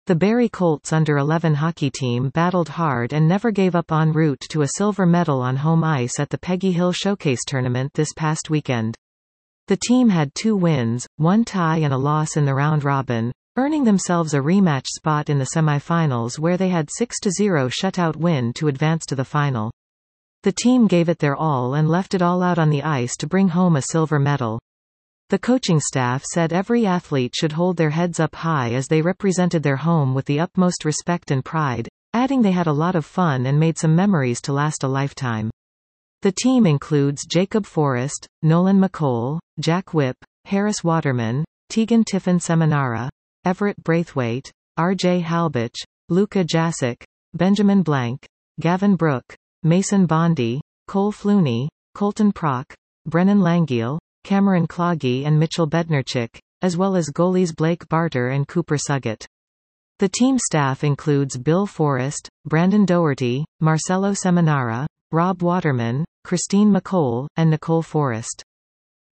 The Barrie Colts under-11 hockey team battled hard and never gave up en route to a silver medal on home ice at the Peggy Hill Showcase Tournament this past weekend. The team had 2 wins, 1 tie and a loss in the round-robin, earning themselves a rematch spot in the semifinals where they had 6-0 shutout win to advance to the final. The team gave it their all and left it all out on the ice to bring home a silver medal. The coaching staff said every athlete should hold their heads up high as they represented their home with the utmost respect and pride, adding they had a lot of fun and made some memories to last a lifetime. The team includes Jacob Forrest, Nolan McColl, Jack Whip, Harris Waterman, Tegan Tiffin Seminara, Everett Braithwaite, R.J. Halbach, Luka Jasic, Benjamin Blank, Gavin Brooke, Mason Bondi, Cole Flooney, Colton Prock, Brennan Langiel, Cameron Cloggy and Mitchell Bednarchik, as well as goalies Blake Barter and Cooper Suggett. The team staff includes Bill Forrest, Brandon Doherty, Marcelo Seminara, Rob Waterman, Christine McColl, and Nicole Forrest.